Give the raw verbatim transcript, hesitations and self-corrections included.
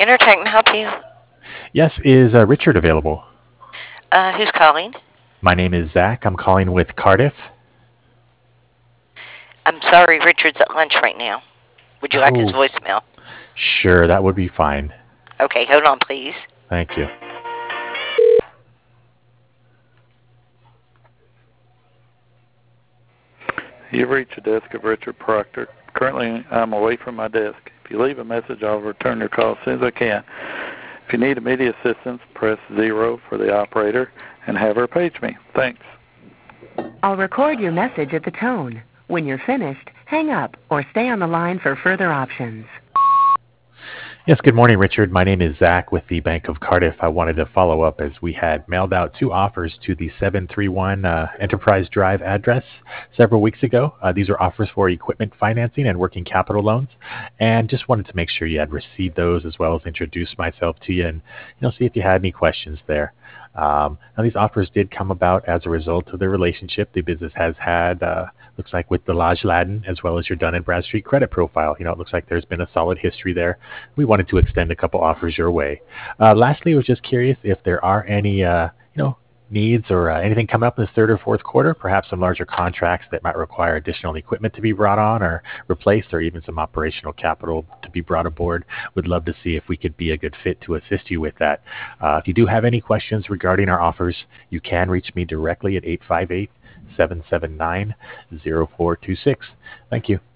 Intertech can help you. Yes, is uh, Richard available? Uh, who's calling? My name is Zach. I'm calling with Cardiff. I'm sorry, Richard's at lunch right now. Would you like his Oh, voicemail? sure, that would be fine. Okay, hold on, please. Thank you. You've reached the desk of Richard Proctor. Currently, I'm away from my desk. If you leave a message, I'll return your call as soon as I can. If you need immediate assistance, press zero for the operator and have her page me. Thanks. I'll record your message at the tone. When you're finished, hang up or stay on the line for further options. Yes, good morning, Richard. My name is Zach with the Bank of Cardiff. I wanted to follow up as we had mailed out two offers to the seven three one uh, Enterprise Drive address several weeks ago. Uh, these are offers for equipment financing and working capital loans, and just wanted to make sure you had received those as well as introduce myself to you and you know see if you had any questions there. Um, now, these offers did come about as a result of the relationship the business has had, uh, looks like with the Lodge Ladden, as well as your Dun and Bradstreet credit profile. You know, it looks like there's been a solid history there. We wanted to extend a couple offers your way. Uh, lastly, I was just curious if there are any, uh, you know, needs or uh, anything coming up in the third or fourth quarter, perhaps some larger contracts that might require additional equipment to be brought on or replaced, or even some operational capital to be brought aboard. Would love to see if we could be a good fit to assist you with that. Uh, if you do have any questions regarding our offers, you can reach me directly at eight five eight, seven seven nine, zero four two six. Thank you.